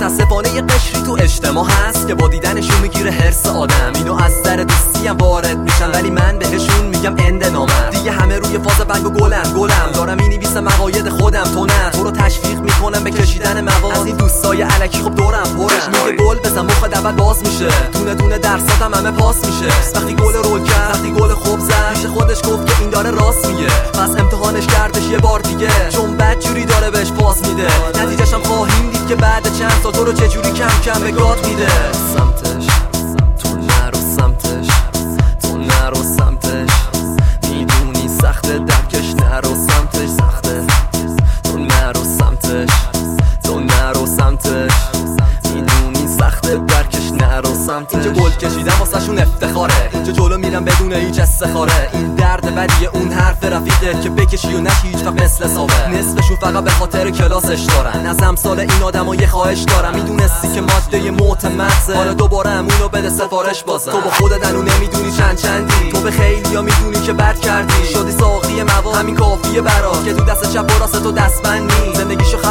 متاسفانه یه قشری تو اجتماع هست که با دیدنشون میگیره حرص آدم. اینو از در دوستی هم وارد میشن ولی من بهشون میگم اند نامم. دیگه همه روی فاز بنگ و گلم دارم مینویسم مقاید خودم، تو نه. تو رو تشویق میکنم به کشیدن مواد. از این دوستای الکی خب دورم پرم. میگه گل بزن مخ دعوت باز میشه، دونه دونه درساتم همه پاس میشه. وقتی گل رول کرد، وقتی گل خوب زد، پیش خودش گفت که این داره راست میگه. پس امتحانش کردش یه بار دیگه، چون بدجوری داره بهش پاس میده. نتیجه‌ش هم خواهیم دید که بعد چند سال تو رو چجوری کم کم به گات میده. سمتش تو نرو، سمتش تو نرو، سمتش میدونی سخته درکش، نرو سمتش سخته. تو نرو سمتش، تو نرو سمتش میدونی سخته درکش، نرو سمتش. اینجا گل کشیدم واسه شون افتخاره، اینجا جلو میرم بدون هیچ استخاره. این درد بدیه اون حرف رفیقه که بکشی و نشی هیچ وقت مثل سابه. نصفشون فقط به خاطر کلاسش دارن، از امثال این آدما یه خواهش دارم. میدونستی که ماده موت مغزه، حالا دوباره همونو بده سفارش بازم. تو با خودت هنو نمیدونی چندی، تو به خیلیا میدونی که بد کردی. شدی ساقی مواد، همین کافیه برات که تو دست چپ و راست تو دستبندی. زندگیشو